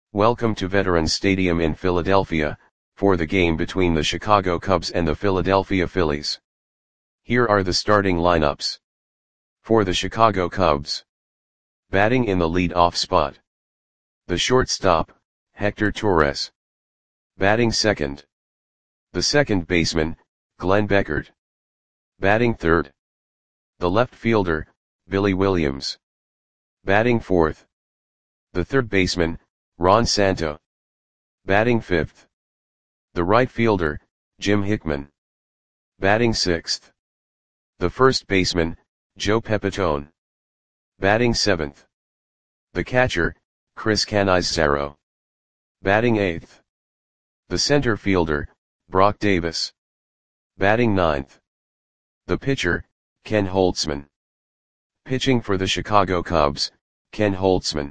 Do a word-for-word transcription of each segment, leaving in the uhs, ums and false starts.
Welcome to Veterans Stadium in Philadelphia, for the game between the Chicago Cubs and the Philadelphia Phillies. Here are the starting lineups. For the Chicago Cubs. Batting in the lead-off spot. The shortstop, Hector Torres. Batting second. The second baseman, Glenn Beckert. Batting third. The left fielder, Billy Williams. Batting fourth. The third baseman, Ron Santo. Batting fifth. The right fielder, Jim Hickman. Batting sixth. The first baseman, Joe Pepitone. Batting seventh. The catcher, Chris Cannizzaro. Batting eighth. The center fielder, Brock Davis. Batting ninth. The pitcher, Ken Holtzman. Pitching for the Chicago Cubs, Ken Holtzman.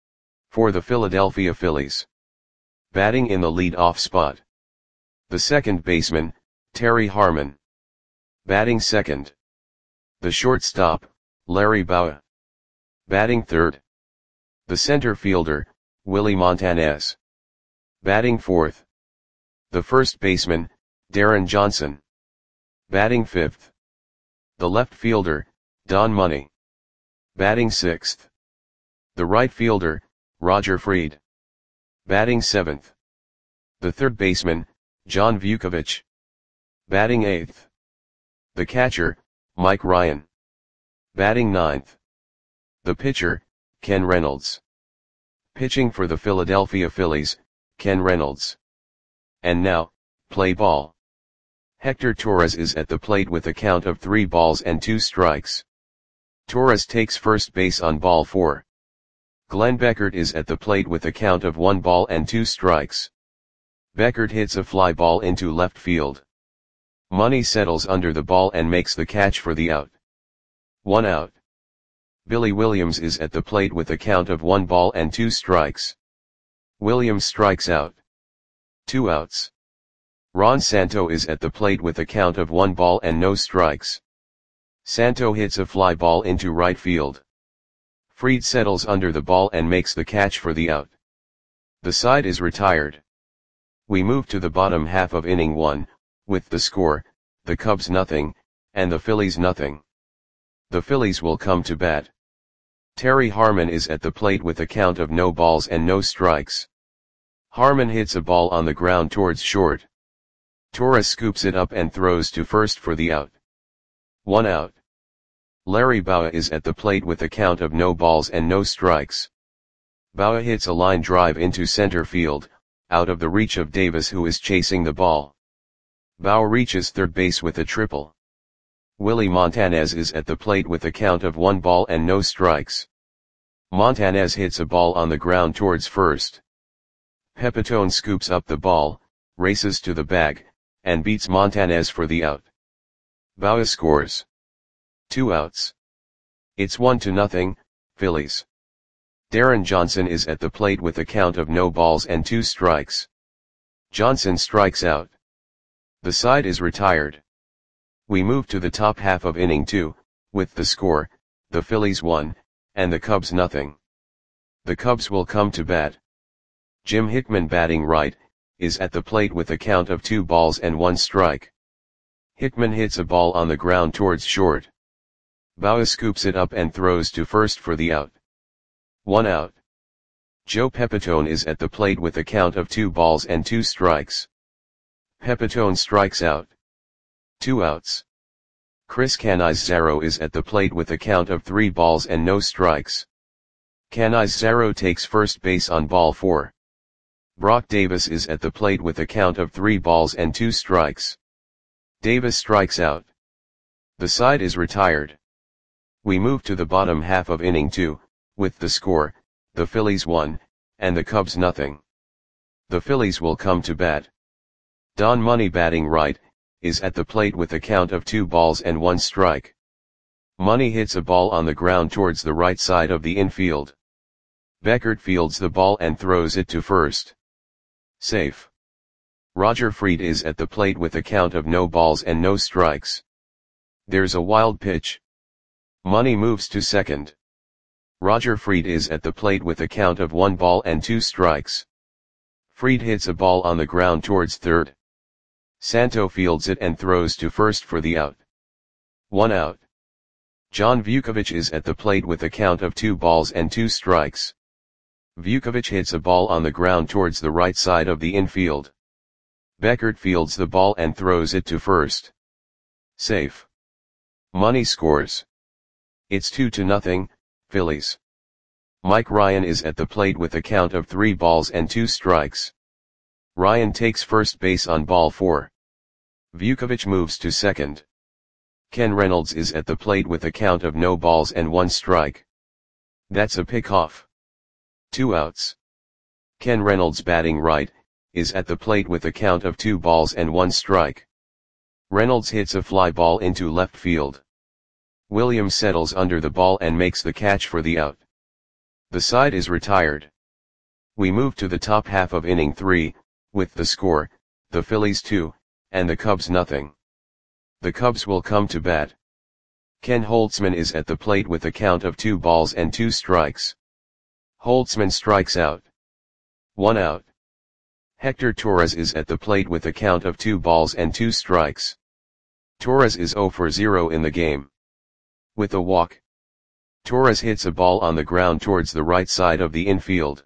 For the Philadelphia Phillies. Batting in the lead-off spot. The second baseman, Terry Harmon. Batting second. The shortstop, Larry Bowa. Batting third. The center fielder, Willie Montanez. Batting fourth. The first baseman, Darren Johnson. Batting fifth. The left fielder, Don Money. Batting sixth. The right fielder, Roger Freed. Batting seventh. The third baseman, John Vukovich. Batting eighth. The catcher, Mike Ryan. Batting ninth. The pitcher, Ken Reynolds. Pitching for the Philadelphia Phillies, Ken Reynolds. And now, play ball. Hector Torres is at the plate with a count of three balls and two strikes. Torres takes first base on ball four. Glenn Beckert is at the plate with a count of one ball and two strikes. Beckert hits a fly ball into left field. Money settles under the ball and makes the catch for the out. One out. Billy Williams is at the plate with a count of one ball and two strikes. Williams strikes out. Two outs. Ron Santo is at the plate with a count of one ball and no strikes. Santo hits a fly ball into right field. Freed settles under the ball and makes the catch for the out. The side is retired. We move to the bottom half of inning one, with the score, the Cubs nothing, and the Phillies nothing. The Phillies will come to bat. Terry Harmon is at the plate with a count of no balls and no strikes. Harmon hits a ball on the ground towards short. Torres scoops it up and throws to first for the out. One out. Larry Bowa is at the plate with a count of no balls and no strikes. Bowa hits a line drive into center field, out of the reach of Davis, who is chasing the ball. Bowa reaches third base with a triple. Willie Montanez is at the plate with a count of one ball and no strikes. Montanez hits a ball on the ground towards first. Pepitone scoops up the ball, races to the bag, and beats Montanez for the out. Bowa scores. Two outs. It's one to nothing, Phillies. Darren Johnson is at the plate with a count of no balls and two strikes. Johnson strikes out. The side is retired. We move to the top half of inning two, with the score, the Phillies one, and the Cubs nothing. The Cubs will come to bat. Jim Hickman, batting right, is at the plate with a count of two balls and one strike. Hickman hits a ball on the ground towards short. Bowa scoops it up and throws to first for the out. One out. Joe Pepitone is at the plate with a count of two balls and two strikes. Pepitone strikes out. Two outs. Chris Cannizzaro is at the plate with a count of three balls and no strikes. Cannizzaro takes first base on ball four. Brock Davis is at the plate with a count of three balls and two strikes. Davis strikes out. The side is retired. We move to the bottom half of inning two, with the score, the Phillies one, and the Cubs nothing. The Phillies will come to bat. Don Money, batting right, is at the plate with a count of two balls and one strike. Money hits a ball on the ground towards the right side of the infield. Beckert fields the ball and throws it to first. Safe. Roger Freed is at the plate with a count of no balls and no strikes. There's a wild pitch. Money moves to second. Roger Fried is at the plate with a count of one ball and two strikes. Fried hits a ball on the ground towards third. Santo fields it and throws to first for the out. One out. John Vukovic is at the plate with a count of two balls and two strikes. Vukovic hits a ball on the ground towards the right side of the infield. Beckert fields the ball and throws it to first. Safe. Money scores. It's two to nothing, Phillies. Mike Ryan is at the plate with a count of three balls and two strikes. Ryan takes first base on ball four. Vukovic moves to second. Ken Reynolds is at the plate with a count of no balls and one strike. That's a pickoff. Two outs. Ken Reynolds, batting right, is at the plate with a count of two balls and one strike. Reynolds hits a fly ball into left field. Williams settles under the ball and makes the catch for the out. The side is retired. We move to the top half of inning three, with the score, the Phillies two, and the Cubs nothing. The Cubs will come to bat. Ken Holtzman is at the plate with a count of two balls and two strikes. Holtzman strikes out. One out. Hector Torres is at the plate with a count of two balls and two strikes. Torres is zero for zero in the game. With a walk. Torres hits a ball on the ground towards the right side of the infield.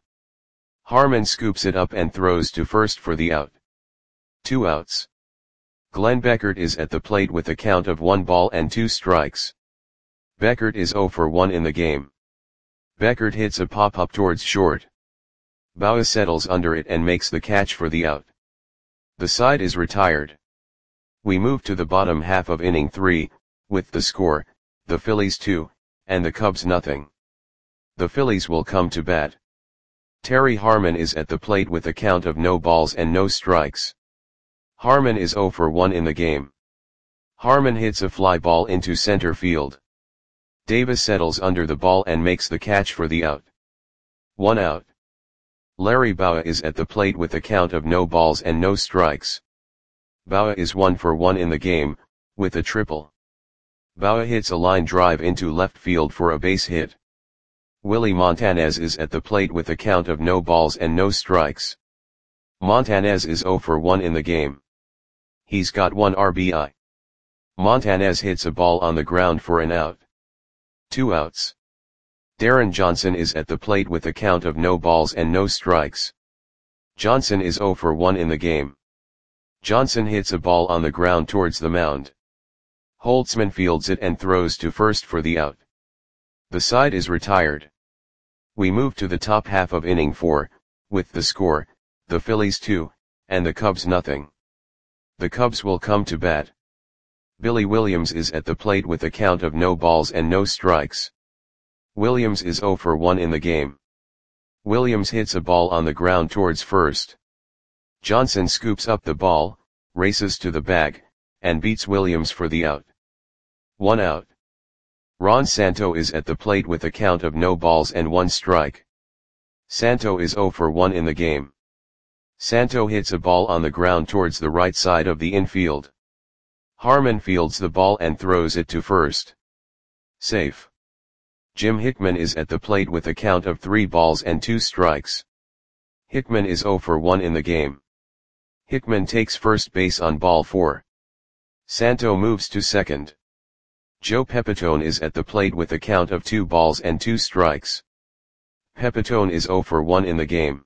Harmon scoops it up and throws to first for the out. Two outs. Glenn Beckert is at the plate with a count of one ball and two strikes. Beckert is zero for one in the game. Beckert hits a pop-up towards short. Bauer settles under it and makes the catch for the out. The side is retired. We move to the bottom half of inning three, with the score, the Phillies two, and the Cubs nothing. The Phillies will come to bat. Terry Harmon is at the plate with a count of no balls and no strikes. Harmon is zero for one in the game. Harmon hits a fly ball into center field. Davis settles under the ball and makes the catch for the out. One out. Larry Bauer is at the plate with a count of no balls and no strikes. Bauer is one for one in the game, with a triple. Bauer hits a line drive into left field for a base hit. Willie Montanez is at the plate with a count of no balls and no strikes. Montanez is zero for one in the game. He's got one R B I. Montanez hits a ball on the ground for an out. Two outs. Darren Johnson is at the plate with a count of no balls and no strikes. Johnson is zero for one in the game. Johnson hits a ball on the ground towards the mound. Holtzman fields it and throws to first for the out. The side is retired. We move to the top half of inning four, with the score, the Phillies two, and the Cubs nothing. The Cubs will come to bat. Billy Williams is at the plate with a count of no balls and no strikes. Williams is zero for one in the game. Williams hits a ball on the ground towards first. Johnson scoops up the ball, races to the bag, and beats Williams for the out. One out. Ron Santo is at the plate with a count of no balls and one strike. Santo is zero for one in the game. Santo hits a ball on the ground towards the right side of the infield. Harmon fields the ball and throws it to first. Safe. Jim Hickman is at the plate with a count of three balls and two strikes. Hickman is zero for one in the game. Hickman takes first base on ball four. Santo moves to second. Joe Pepitone is at the plate with a count of two balls and two strikes. Pepitone is zero for one in the game.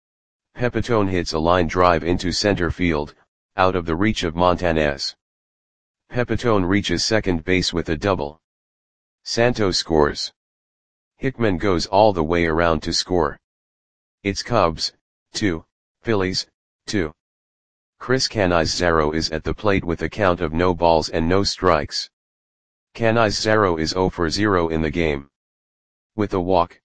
Pepitone hits a line drive into center field, out of the reach of Montanez. Pepitone reaches second base with a double. Santo scores. Hickman goes all the way around to score. It's Cubs, two, Phillies, two. Chris Canizaro is at the plate with a count of no balls and no strikes. Canizaro is zero for zero in the game. With a walk.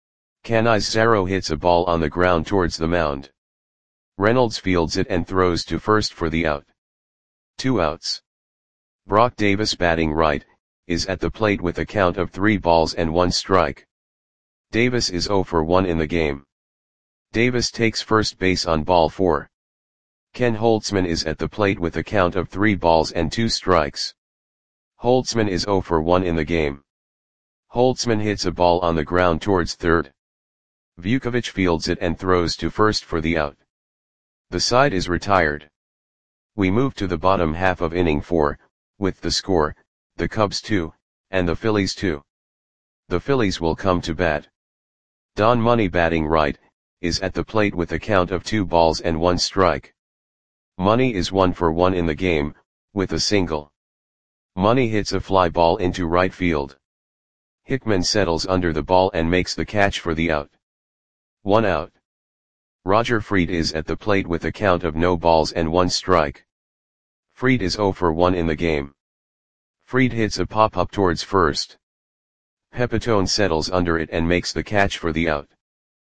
Canizaro hits a ball on the ground towards the mound. Reynolds fields it and throws to first for the out. Two outs. Brock Davis, batting right, is at the plate with a count of three balls and one strike. Davis is zero for one in the game. Davis takes first base on ball four. Ken Holtzman is at the plate with a count of three balls and two strikes. Holtzman is zero for one in the game. Holtzman hits a ball on the ground towards third. Vukovic fields it and throws to first for the out. The side is retired. We move to the bottom half of inning four, with the score, the Cubs two, and the Phillies two. The Phillies will come to bat. Don Money, batting right, is at the plate with a count of two balls and one strike. Money is one for one in the game, with a single. Money hits a fly ball into right field. Hickman settles under the ball and makes the catch for the out. One out. Roger Freed is at the plate with a count of no balls and one strike. Freed is zero for one in the game. Freed hits a pop-up towards first. Pepitone settles under it and makes the catch for the out.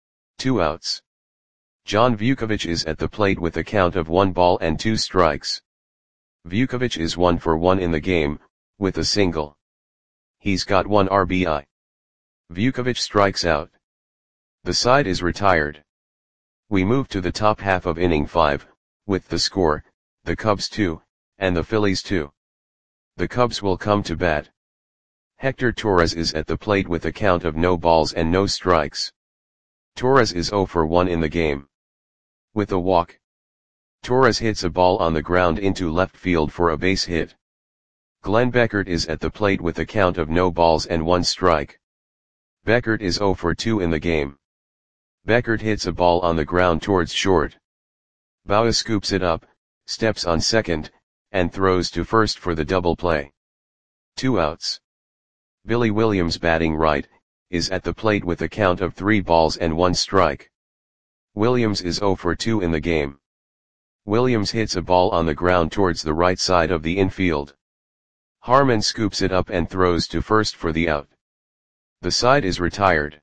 Two outs. John Vukovic is at the plate with a count of one ball and two strikes. Vukovic is one for one in the game, with a single. He's got one R B I. Vukovic strikes out. The side is retired. We move to the top half of inning five, with the score, the Cubs two, and the Phillies two. The Cubs will come to bat. Hector Torres is at the plate with a count of no balls and no strikes. Torres is zero for one in the game. With a walk. Torres hits a ball on the ground into left field for a base hit. Glenn Beckert is at the plate with a count of no balls and one strike. Beckert is zero for two in the game. Beckert hits a ball on the ground towards short. Bauer scoops it up, steps on second, and throws to first for the double play. Two outs. Billy Williams, batting right, is at the plate with a count of three balls and one strike. Williams is zero for two in the game. Williams hits a ball on the ground towards the right side of the infield. Harmon scoops it up and throws to first for the out. The side is retired.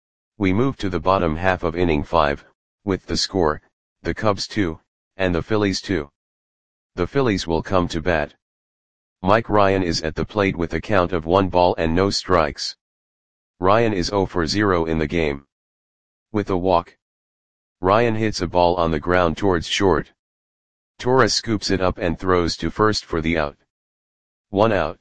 We move to the bottom half of inning five, with the score, the Cubs two, and the Phillies two. The Phillies will come to bat. Mike Ryan is at the plate with a count of one ball and no strikes. Ryan is zero for zero in the game. With a walk. Ryan hits a ball on the ground towards short. Torres scoops it up and throws to first for the out. One out.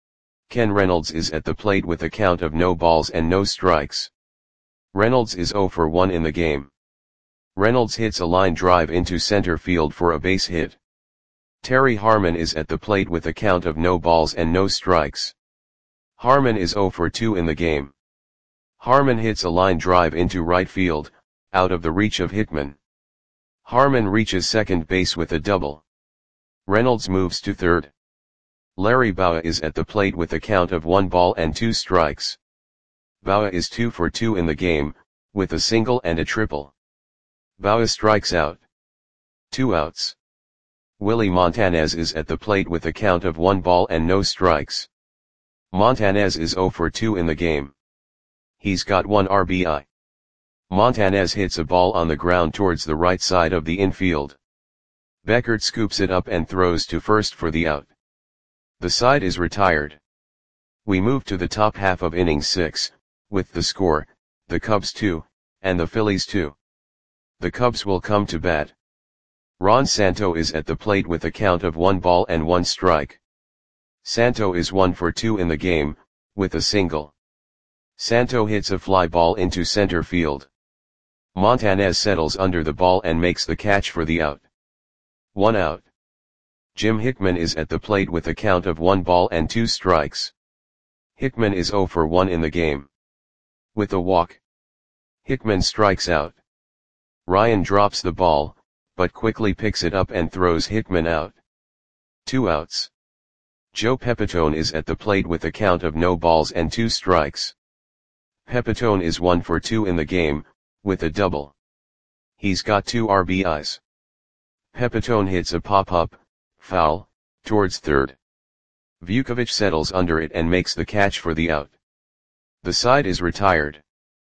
Ken Reynolds is at the plate with a count of no balls and no strikes. Reynolds is zero for one in the game. Reynolds hits a line drive into center field for a base hit. Terry Harmon is at the plate with a count of no balls and no strikes. Harmon is zero for two in the game. Harmon hits a line drive into right field, out of the reach of Hickman. Harmon reaches second base with a double. Reynolds moves to third. Larry Bauer is at the plate with a count of one ball and two strikes. Bauer is two for two in the game, with a single and a triple. Bauer strikes out. Two outs. Willie Montanez is at the plate with a count of one ball and no strikes. Montanez is zero for two in the game. He's got one R B I. Montanez hits a ball on the ground towards the right side of the infield. Beckert scoops it up and throws to first for the out. The side is retired. We move to the top half of inning six, with the score, the Cubs two, and the Phillies two. The Cubs will come to bat. Ron Santo is at the plate with a count of one ball and one strike. Santo is one for two in the game, with a single. Santo hits a fly ball into center field. Montanez settles under the ball and makes the catch for the out. One out. Jim Hickman is at the plate with a count of one ball and two strikes. Hickman is zero for one in the game. With a walk. Hickman strikes out. Ryan drops the ball, but quickly picks it up and throws Hickman out. Two outs. Joe Pepitone is at the plate with a count of no balls and two strikes. Pepitone is one for two in the game, with a double. He's got two R B Is. Pepitone hits a pop-up, foul, towards third. Vukovic settles under it and makes the catch for the out. The side is retired.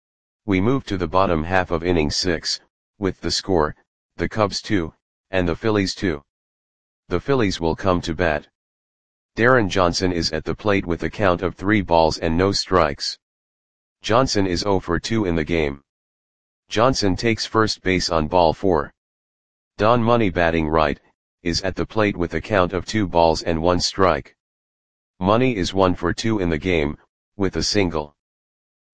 We move to the bottom half of inning six, with the score, the Cubs two, and the Phillies two. The Phillies will come to bat. Darren Johnson is at the plate with a count of three balls and no strikes. Johnson is zero for two in the game. Johnson takes first base on ball four. Don Money, batting right, is at the plate with a count of two balls and one strike. Money is one for two in the game, with a single.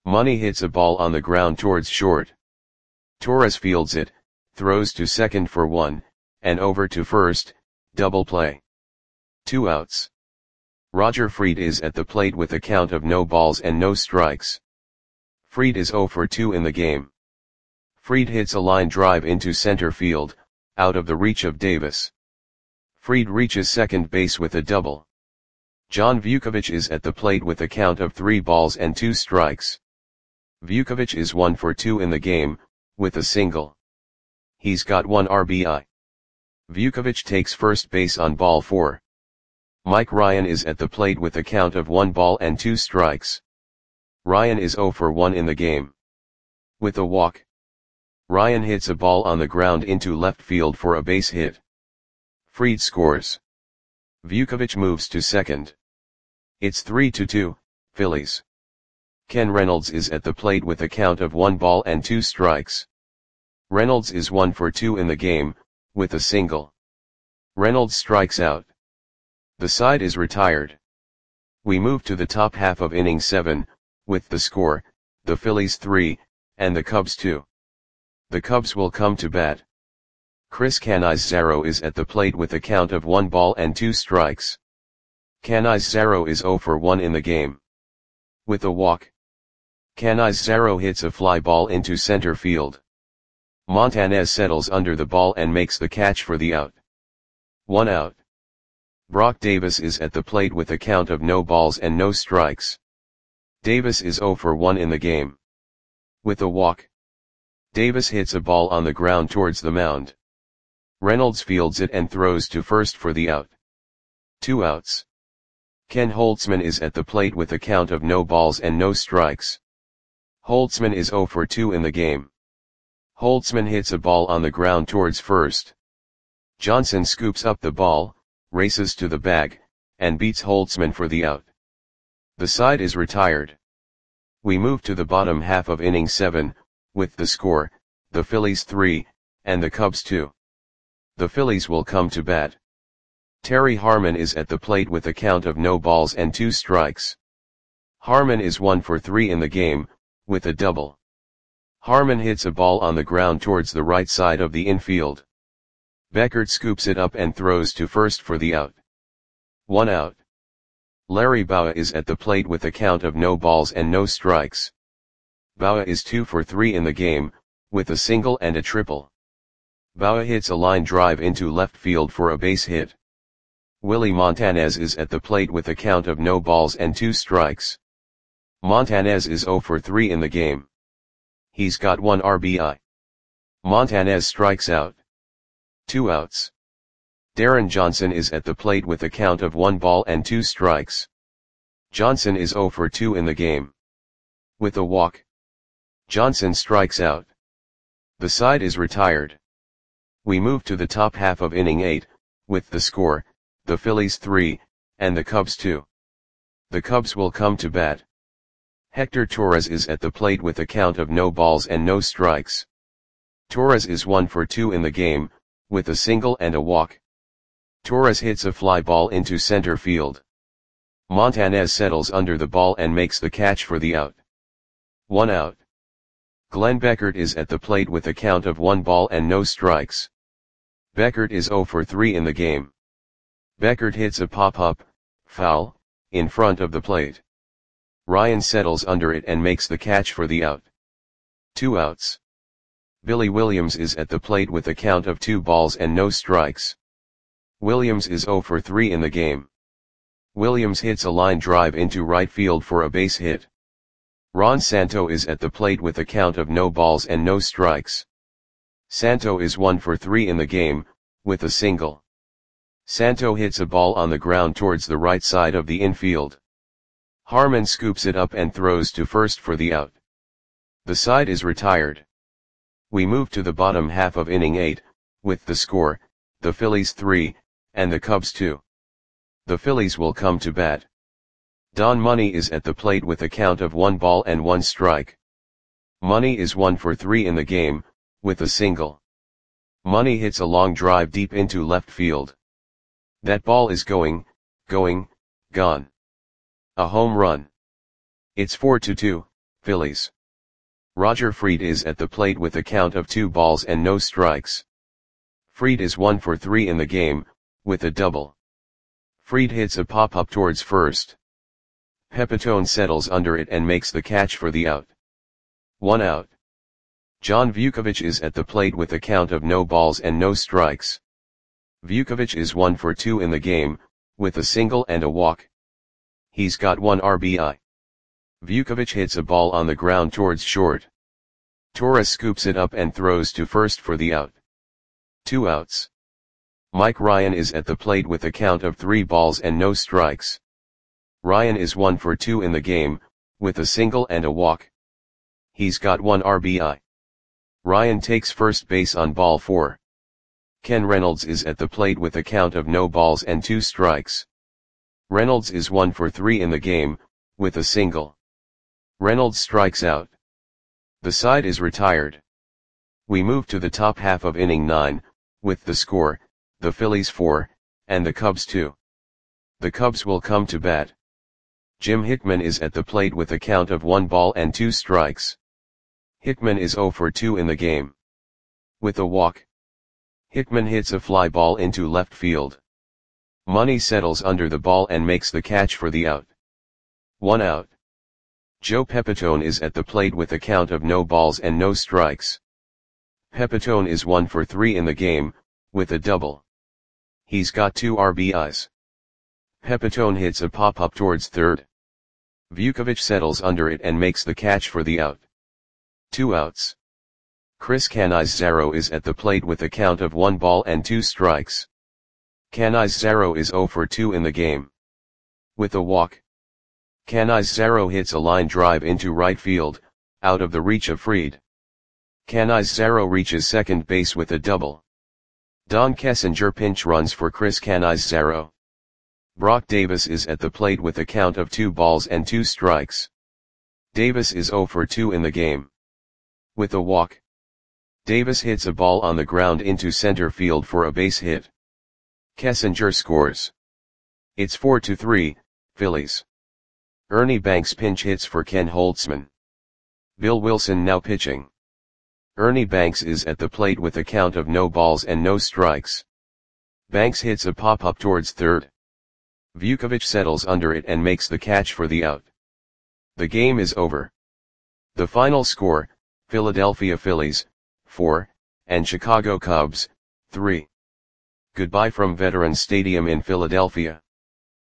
Money hits a ball on the ground towards short. Torres fields it, throws to second for one, and over to first, double play. Two outs. Roger Freed is at the plate with a count of no balls and no strikes. Freed is oh for two in the game. Freed hits a line drive into center field, out of the reach of Davis. Freed reaches second base with a double. John Vukovic is at the plate with a count of three balls and two strikes. Vukovic is one for two in the game, with a single. He's got one R B I. Vukovic takes first base on ball four. Mike Ryan is at the plate with a count of one ball and two strikes. Ryan is oh for one in the game. With a walk. Ryan hits a ball on the ground into left field for a base hit. Freed scores. Vukovic moves to second. It's three to two, Phillies. Ken Reynolds is at the plate with a count of one ball and two strikes. Reynolds is one for two in the game, with a single. Reynolds strikes out. The side is retired. We move to the top half of inning seven, with the score, the Phillies three, and the Cubs two. The Cubs will come to bat. Chris Canizaro is at the plate with a count of one ball and two strikes. Canizaro is oh for one in the game. With a walk. Canizaro hits a fly ball into center field. Montanez settles under the ball and makes the catch for the out. One out. Brock Davis is at the plate with a count of no balls and no strikes. Davis is oh for one in the game. With a walk. Davis hits a ball on the ground towards the mound. Reynolds fields it and throws to first for the out. Two outs. Ken Holtzman is at the plate with a count of no balls and no strikes. Holtzman is oh for two in the game. Holtzman hits a ball on the ground towards first. Johnson scoops up the ball, races to the bag, and beats Holtzman for the out. The side is retired. We move to the bottom half of inning seven, with the score, the Phillies three, and the Cubs two. The Phillies will come to bat. Terry Harmon is at the plate with a count of no balls and two strikes. Harmon is one for three in the game, with a double. Harmon hits a ball on the ground towards the right side of the infield. Beckert scoops it up and throws to first for the out. One out. Larry Bowa is at the plate with a count of no balls and no strikes. Bowa is two for three in the game, with a single and a triple. Bowa hits a line drive into left field for a base hit. Willie Montanez is at the plate with a count of no balls and two strikes. Montanez is oh for three in the game. He's got one R B I. Montanez strikes out. Two outs. Darren Johnson is at the plate with a count of one ball and two strikes. Johnson is oh for two in the game. With a walk. Johnson strikes out. The side is retired. We move to the top half of inning eight, with the score, the Phillies three, and the Cubs two. The Cubs will come to bat. Hector Torres is at the plate with a count of no balls and no strikes. Torres is one for two in the game, with a single and a walk. Torres hits a fly ball into center field. Montanez settles under the ball and makes the catch for the out. One out. Glenn Beckert is at the plate with a count of one ball and no strikes. Beckert is oh for three in the game. Beckert hits a pop-up, foul, in front of the plate. Ryan settles under it and makes the catch for the out. Two outs. Billy Williams is at the plate with a count of two balls and no strikes. Williams is oh for three in the game. Williams hits a line drive into right field for a base hit. Ron Santo is at the plate with a count of no balls and no strikes. Santo is one for three in the game, with a single. Santo hits a ball on the ground towards the right side of the infield. Harmon scoops it up and throws to first for the out. The side is retired. We move to the bottom half of inning eight, with the score, the Phillies three, and the Cubs two. The Phillies will come to bat. Don Money is at the plate with a count of one ball and one strike. Money is one for three in the game, with a single. Money hits a long drive deep into left field. That ball is going, going, gone. A home run. It's four to two, Phillies. Roger Freed is at the plate with a count of two balls and no strikes. Freed is one for three in the game, with a double. Freed hits a pop-up towards first. Pepitone settles under it and makes the catch for the out. One out. John Vukovic is at the plate with a count of no balls and no strikes. Vukovic is one for two in the game, with a single and a walk. He's got one R B I. Vukovic hits a ball on the ground towards short. Torres scoops it up and throws to first for the out. Two outs. Mike Ryan is at the plate with a count of three balls and no strikes. Ryan is one for two in the game, with a single and a walk. He's got one R B I. Ryan takes first base on ball four. Ken Reynolds is at the plate with a count of no balls and two strikes. Reynolds is one for three in the game, with a single. Reynolds strikes out. The side is retired. We move to the top half of inning nine, with the score, the Phillies four, and the Cubs two. The Cubs will come to bat. Jim Hickman is at the plate with a count of one ball and two strikes. Hickman is zero for two in the game. With a walk. Hickman hits a fly ball into left field. Money settles under the ball and makes the catch for the out. One out. Joe Pepitone is at the plate with a count of no balls and no strikes. Pepitone is one for three in the game, with a double. He's got two R B Is. Pepitone hits a pop-up towards third. Vukovic settles under it and makes the catch for the out. Two outs. Chris Canizaro is at the plate with a count of one ball and two strikes. Canizaro is zero for two in the game. With a walk. Canizaro hits a line drive into right field, out of the reach of Freed. Canizaro reaches second base with a double. Don Kessinger pinch runs for Chris Canizaro. Brock Davis is at the plate with a count of two balls and two strikes. Davis is zero for two in the game. With a walk. Davis hits a ball on the ground into center field for a base hit. Kessinger scores. It's four to three, Phillies. Ernie Banks pinch hits for Ken Holtzman. Bill Wilson now pitching. Ernie Banks is at the plate with a count of no balls and no strikes. Banks hits a pop-up towards third. Vukovic settles under it and makes the catch for the out. The game is over. The final score, Philadelphia Phillies, four, and Chicago Cubs, three. Goodbye from Veterans Stadium in Philadelphia.